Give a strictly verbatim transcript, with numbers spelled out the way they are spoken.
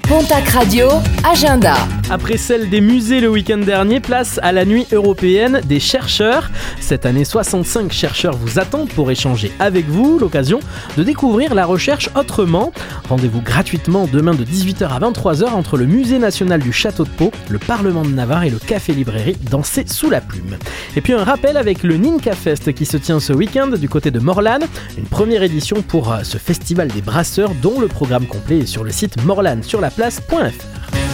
Pontac Radio, agenda. Après celle des musées le week-end dernier, place à la nuit européenne des chercheurs. Cette année, soixante-cinq chercheurs vous attendent pour échanger avec vous, l'occasion de découvrir la recherche autrement. Rendez-vous gratuitement demain de dix-huit heures à vingt-trois heures entre le Musée national du Château de Pau, le Parlement de Navarre et le Café Librairie Danser sous la plume. Et puis un rappel avec le Ninka Fest qui se tient ce week-end du côté de Morlanne. Une première édition pour ce festival des brasseurs dont le programme complet est sur le site morlanne sur la place point f r.